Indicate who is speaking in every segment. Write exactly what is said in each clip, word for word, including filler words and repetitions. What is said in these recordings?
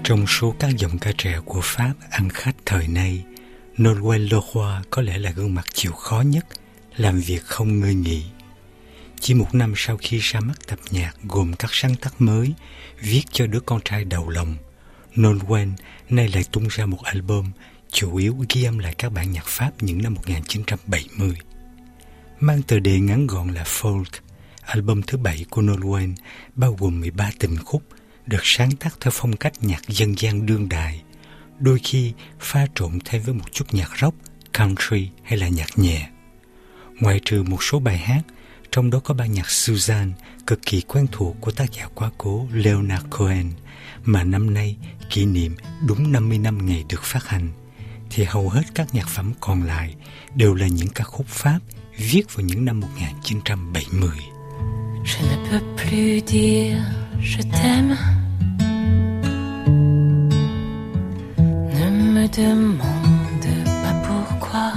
Speaker 1: Trong số các dòng ca trẻ của Pháp ăn khách thời nay, Nolwenn Leroy có lẽ là gương mặt chịu khó nhất, làm việc không ngơi nghỉ. Chỉ một năm sau khi ra mắt tập nhạc gồm các sáng tác mới, viết cho đứa con trai đầu lòng, Nolwenn nay lại tung ra một album chủ yếu ghi âm lại các bản nhạc Pháp những năm một nghìn chín trăm bảy mươi. Mang tựa đề ngắn gọn là Folk, album thứ bảy của Nolwenn bao gồm mười ba tình khúc, được sáng tác theo phong cách nhạc dân gian đương đại, đôi khi pha trộn thêm với một chút nhạc rock, country hay là nhạc nhẹ. Ngoại trừ một số bài hát, trong đó có ban nhạc Suzanne cực kỳ quen thuộc của tác giả quá cố Leonard Cohen, mà năm nay kỷ niệm đúng năm mươi năm ngày được phát hành, thì hầu hết các nhạc phẩm còn lại đều là những ca khúc Pháp viết vào những năm một nghìn chín trăm bảy mươi.
Speaker 2: Je ne peux plus dire je t'aime. Ne me demande pas pourquoi.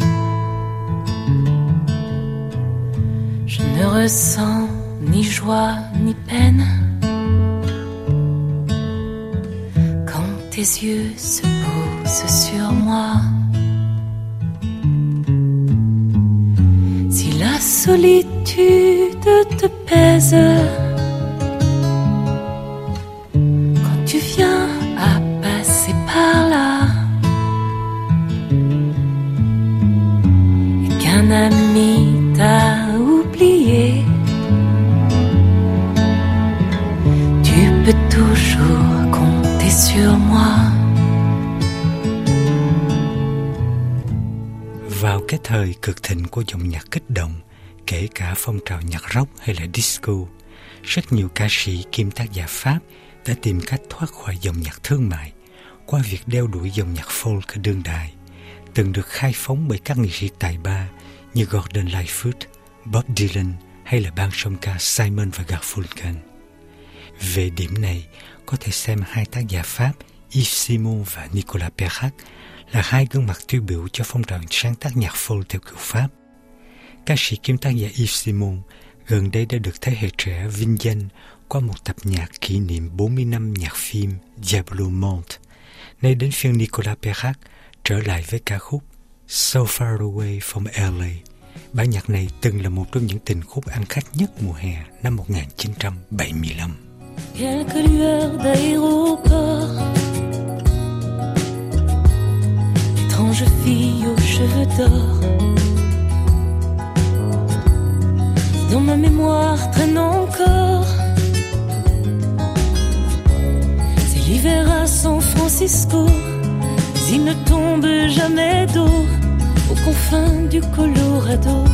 Speaker 2: Je ne ressens ni joie ni peine quand tes yeux se posent sur moi. Si la solitude te pèse, quand tu viens à passer par là, et qu'un ami t'a oublié, tu peux toujours compter sur moi.
Speaker 1: Vào cái thời cực thịnh của dòng nhạc kích động, kể cả phong trào nhạc rock hay là disco, rất nhiều ca sĩ kiêm tác giả Pháp đã tìm cách thoát khỏi dòng nhạc thương mại qua việc đeo đuổi dòng nhạc folk đương đại, từng được khai phóng bởi các nghệ sĩ tài ba như Gordon Lightfoot, Bob Dylan hay là ban song ca Simon và Garfunkel. Về điểm này, có thể xem hai tác giả Pháp Yves Simon và Nicolas Perrac là hai gương mặt tiêu biểu cho phong trào sáng tác nhạc folk theo kiểu Pháp. Ca sĩ kiêm tác giả Yves Simon gần đây đã được thế hệ trẻ vinh danh qua một tập nhạc kỷ niệm bốn mươi năm nhạc phim Diablo Monte. Nay đến phiên Nicolas Perrac trở lại với ca khúc So Far Away from L A. Bản nhạc này từng là một trong những tình khúc ăn khách nhất mùa hè năm một nghìn chín trăm bảy mươi lăm.
Speaker 2: Quelques lueurs d'aéroport, étrange fille aux cheveux d'or. Dans ma mémoire traîne encore c'est l'hiver à San Francisco. Il ne tombe jamais d'eau aux confins du Colorado.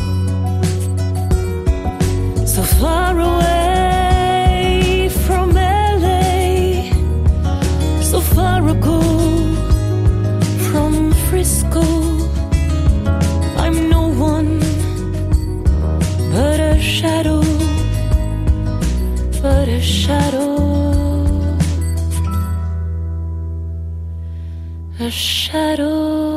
Speaker 2: So far away from L A, so far ago from Frisco. I'm no one but a shadow, but a shadow, a shadow.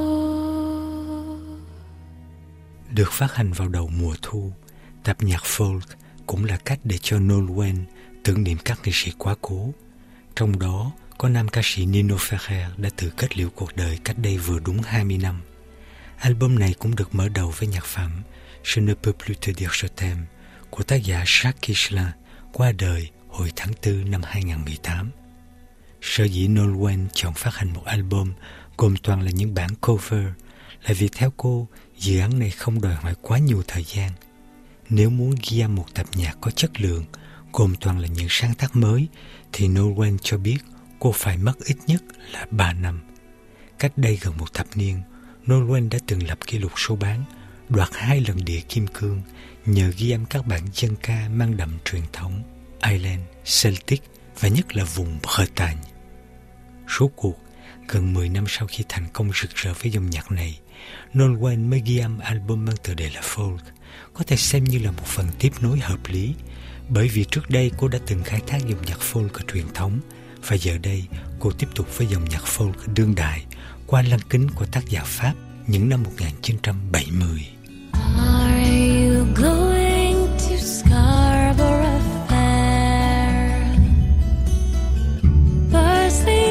Speaker 1: Được phát hành vào đầu mùa thu, tập nhạc folk cũng là cách để cho Nolwenn tưởng niệm các nghệ sĩ quá cố. Trong đó có nam ca sĩ Nino Ferrer đã tự kết liễu cuộc đời cách đây vừa đúng hai mươi năm. Album này cũng được mở đầu với nhạc phẩm Je ne peux plus te dire je t'aime của tác giả Jacques Higelin, qua đời hồi tháng tư năm hai nghìn không trăm mười tám. Sở dĩ Nolwenn chọn phát hành một album gồm toàn là những bản cover là vì theo cô, dự án này không đòi hỏi quá nhiều thời gian. Nếu muốn ghi âm một tập nhạc có chất lượng, gồm toàn là những sáng tác mới, thì Nolwenn cho biết cô phải mất ít nhất là ba năm. Cách đây gần một thập niên, Nolwenn đã từng lập kỷ lục số bán, đoạt hai lần đĩa kim cương nhờ ghi âm các bản dân ca mang đậm truyền thống Ireland, Celtic và nhất là vùng Bretagne. Rốt cuộc, gần mười năm sau khi thành công rực rỡ với dòng nhạc này, Nolwenn mới ghi âm album mang tựa đề là Folk, có thể xem như là một phần tiếp nối hợp lý, bởi vì trước đây cô đã từng khai thác dòng nhạc folk truyền thống, và giờ đây cô tiếp tục với dòng nhạc folk đương đại qua lăng kính của tác giả Pháp những năm một nghìn chín trăm bảy mươi.
Speaker 2: Are you going to Scarborough Fair? Parsley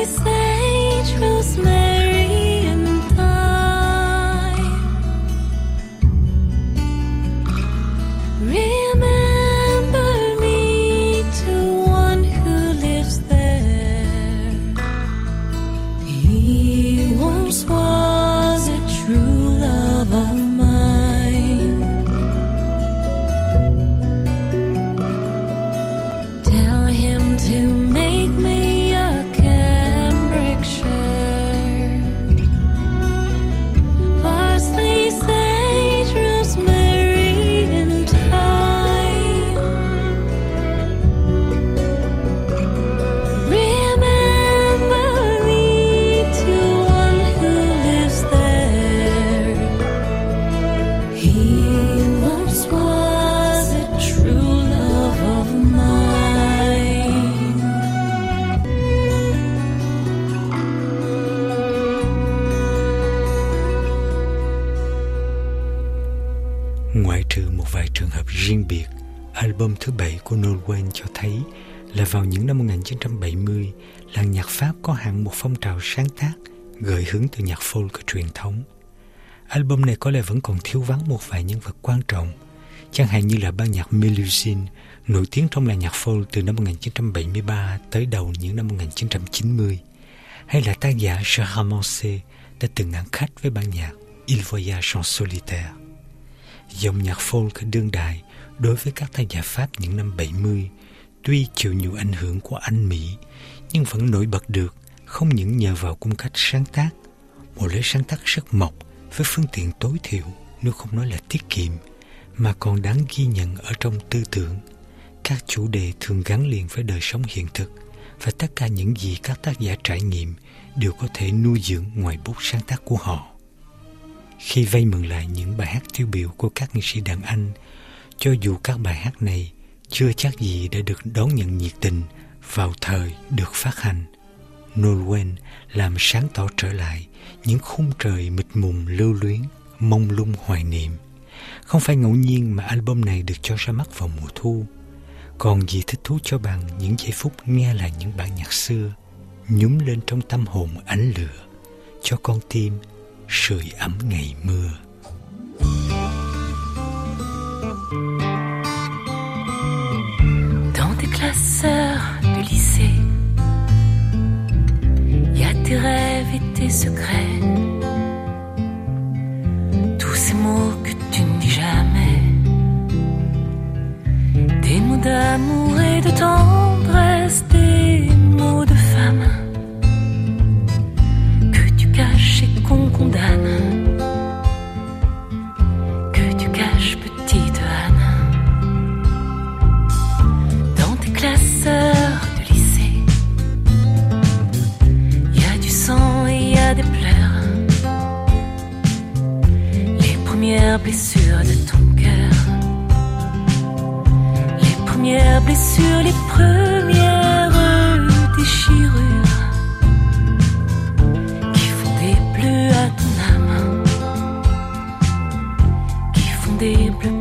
Speaker 1: Ngoại trừ một vài trường hợp riêng biệt, album thứ bảy của Noel Wayne cho thấy là vào những năm một nghìn chín trăm bảy mươi, làng nhạc Pháp có hẳn một phong trào sáng tác gợi hứng từ nhạc folk truyền thống. Album này có lẽ vẫn còn thiếu vắng một vài nhân vật quan trọng, chẳng hạn như là ban nhạc Melusine, nổi tiếng trong làng nhạc folk từ năm một nghìn chín trăm bảy mươi ba tới đầu những năm một nghìn chín trăm chín mươi, hay là tác giả Gérard Manset đã từng ăn khách với ban nhạc Il Voyage en Solitaire. Dòng nhạc folk đương đại đối với các tác giả Pháp những năm bảy mươi tuy chịu nhiều ảnh hưởng của Anh Mỹ, nhưng vẫn nổi bật được không những nhờ vào cung cách sáng tác, một lối sáng tác rất mộc với phương tiện tối thiểu, nếu không nói là tiết kiệm, mà còn đáng ghi nhận ở trong tư tưởng. Các chủ đề thường gắn liền với đời sống hiện thực, và tất cả những gì các tác giả trải nghiệm đều có thể nuôi dưỡng ngoài bút sáng tác của họ. Khi vây mượn lại những bài hát tiêu biểu của các nghệ sĩ đàn Anh, cho dù các bài hát này chưa chắc gì đã được đón nhận nhiệt tình vào thời được phát hành, Noel Wayne làm sáng tỏ trở lại những khung trời mịt mùng lưu luyến, mông lung hoài niệm. Không phải ngẫu nhiên mà album này được cho ra mắt vào mùa thu. Còn gì thích thú cho bằng những giây phút nghe lại những bản nhạc xưa, nhúm lên trong tâm hồn ánh lửa, cho con tim sưởi ấm ngày mưa.
Speaker 2: Dans tes classeurs de lycée, y a tes rêves et tes secrets, tous ces mots que tu ne dis jamais, des mots d'amour et de tendresse, des mots de femme que tu caches et qu'on condamne, que tu caches petite Anne. Dans tes classeurs de lycée, y a du sang et y a des pleurs, les premières blessures de ton cœur, les premières blessures, les premières déchirures qui font des bleus à ton âme, qui font des bleus